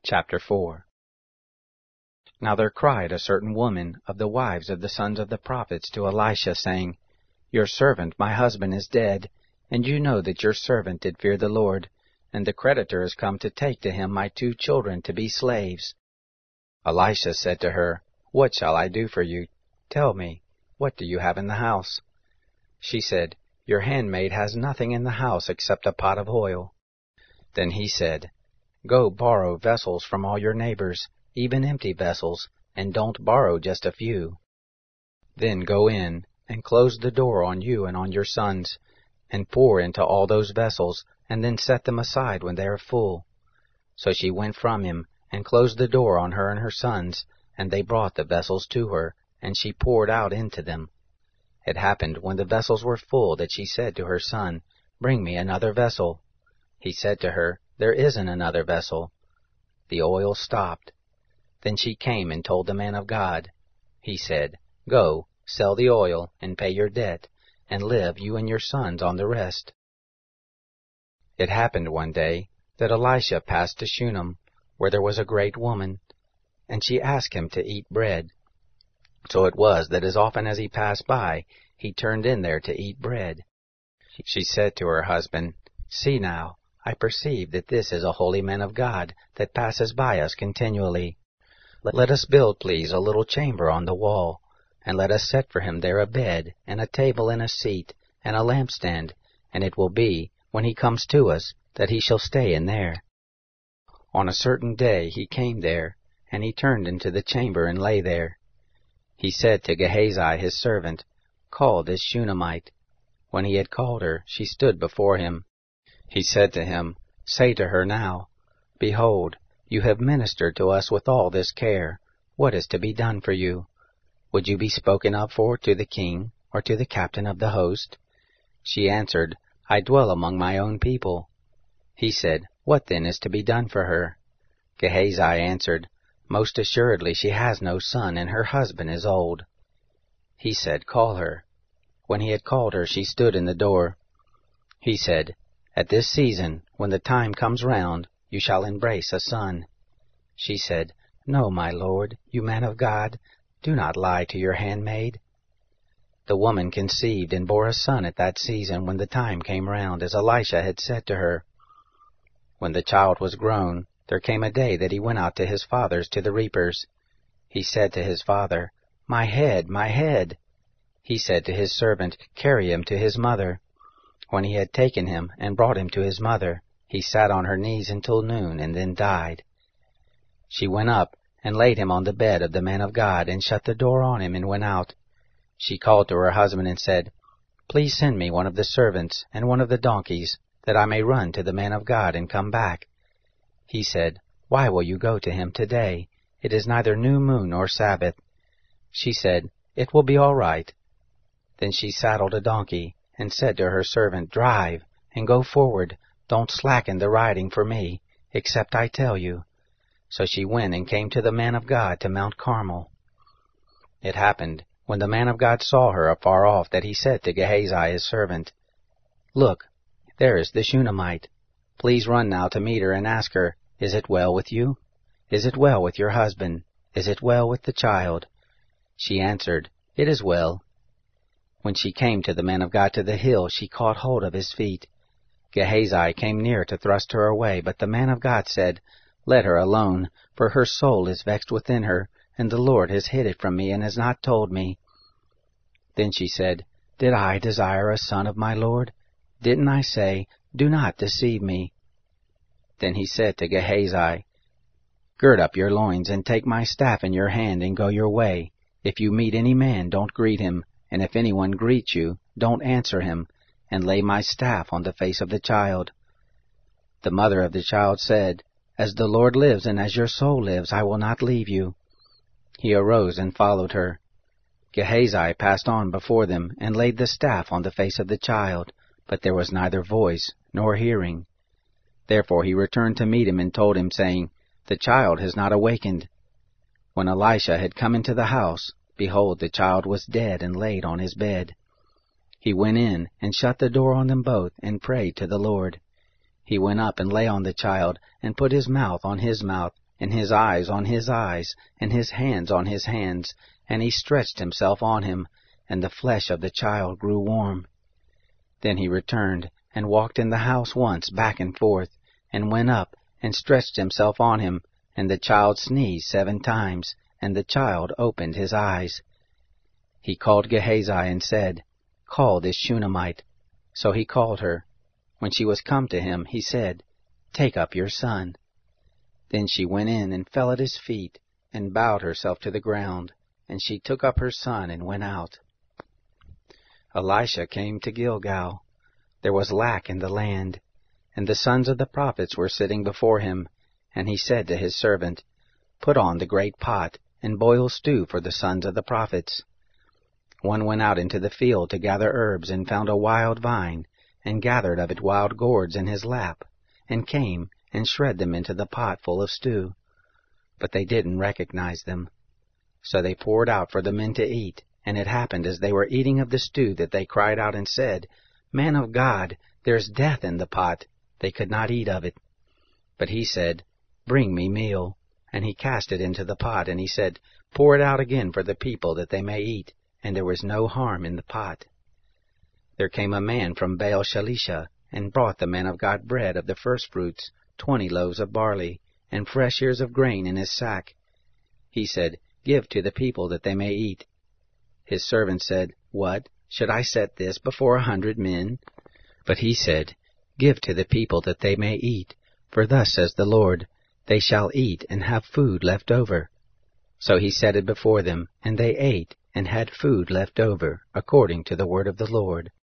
Chapter 4. Now there cried a certain woman of the wives of the sons of the prophets to Elisha, saying, Your servant my husband is dead, and you know that your servant did fear the Lord, and the creditor is come to take to him my 2 children to be slaves. Elisha said to her, What shall I do for you? Tell me, what do you have in the house? She said, Your handmaid has nothing in the house except a pot of oil. Then he said, Go borrow vessels from all your neighbors, even empty vessels, and don't borrow just a few. Then go in, and close the door on you and on your sons, and pour into all those vessels, and then set them aside when they are full. So she went from him, and closed the door on her and her sons, and they brought the vessels to her, and she poured out into them. It happened, when the vessels were full, that she said to her son, Bring me another vessel. He said to her, There isn't another vessel. The oil stopped. Then she came and told the man of God. He said, Go, sell the oil, and pay your debt, and live you and your sons on the rest. It happened one day that Elisha passed to Shunem, where there was a great woman, and she asked him to eat bread. So it was that as often as he passed by, he turned in there to eat bread. She said to her husband, See now, I perceive that this is a holy man of God that passes by us continually. Let us build, please, a little chamber on the wall, and let us set for him there a bed, and a table and a seat, and a lampstand, and it will be, when he comes to us, that he shall stay in there. On a certain day he came there, and he turned into the chamber and lay there. He said to Gehazi his servant, Call this Shunammite. When he had called her, she stood before him. He said to him, Say to her now, Behold, you have ministered to us with all this care. What is to be done for you? Would you be spoken of for to the king, or to the captain of the host? She answered, I dwell among my own people. He said, What then is to be done for her? Gehazi answered, Most assuredly she has no son, and her husband is old. He said, Call her. When he had called her, she stood in the door. He said, At this season, when the time comes round, you shall embrace a son. She said, No, my lord, you man of God, do not lie to your handmaid. The woman conceived and bore a son at that season when the time came round, as Elisha had said to her. When the child was grown, there came a day that he went out to his fathers to the reapers. He said to his father, My head, my head. He said to his servant, Carry him to his mother. When he had taken him and brought him to his mother, he sat on her knees until noon, and then died. She went up and laid him on the bed of the man of God, and shut the door on him, and went out. She called to her husband and said, Please send me one of the servants and one of the donkeys, that I may run to the man of God and come back. He said, Why will you go to him today? It is neither new moon nor Sabbath. She said, It will be all right. Then she saddled a donkey, and said to her servant, Drive, and go forward. Don't slacken the riding for me, except I tell you. So she went and came to the man of God to Mount Carmel. It happened, when the man of God saw her afar off, that he said to Gehazi his servant, Look, there is the Shunammite. Please run now to meet her and ask her, Is it well with you? Is it well with your husband? Is it well with the child? She answered, It is well. When she came to the man of God to the hill, she caught hold of his feet. Gehazi came near to thrust her away, but the man of God said, Let her alone, for her soul is vexed within her, and the Lord has hid it from me, and has not told me. Then she said, Did I desire a son of my Lord? Didn't I say, Do not deceive me? Then he said to Gehazi, Gird up your loins, and take my staff in your hand, and go your way. If you meet any man, don't greet him, and if anyone greets you, don't answer him, and lay my staff on the face of the child. The mother of the child said, As the Lord lives, and as your soul lives, I will not leave you. He arose and followed her. Gehazi passed on before them, and laid the staff on the face of the child, but there was neither voice nor hearing. Therefore he returned to meet him, and told him, saying, The child has not awakened. When Elisha had come into the house, behold, the child was dead and laid on his bed. He went in and shut the door on them both, and prayed to the Lord. He went up and lay on the child, and put his mouth on his mouth, and his eyes on his eyes, and his hands on his hands, and he stretched himself on him, and the flesh of the child grew warm. Then he returned, and walked in the house once back and forth, and went up, and stretched himself on him, and the child sneezed 7 times, and the child opened his eyes. He called Gehazi, and said, Call this Shunammite. So he called her. When she was come to him, he said, Take up your son. Then she went in, and fell at his feet, and bowed herself to the ground, and she took up her son, and went out. Elisha came to Gilgal. There was lack in the land, and the sons of the prophets were sitting before him, and he said to his servant, Put on the great pot, and boil stew for the sons of the prophets. One went out into the field to gather herbs, and found a wild vine, and gathered of it wild gourds in his lap, and came and shred them into the pot full of stew. But they didn't recognize them. So they poured out for the men to eat, and it happened as they were eating of the stew that they cried out and said, Man of God, there's death in the pot. They could not eat of it. But he said, Bring me meal. And he cast it into the pot, and he said, Pour it out again for the people that they may eat. And there was no harm in the pot. There came a man from Baal Shalisha, and brought the man of God bread of the firstfruits, 20 loaves of barley, and fresh ears of grain in his sack. He said, Give to the people that they may eat. His servant said, What? Should I set this before 100 men? But he said, Give to the people that they may eat, for thus says the Lord, They shall eat and have food left over. So he set it before them, and they ate, and had food left over, according to the word of the Lord.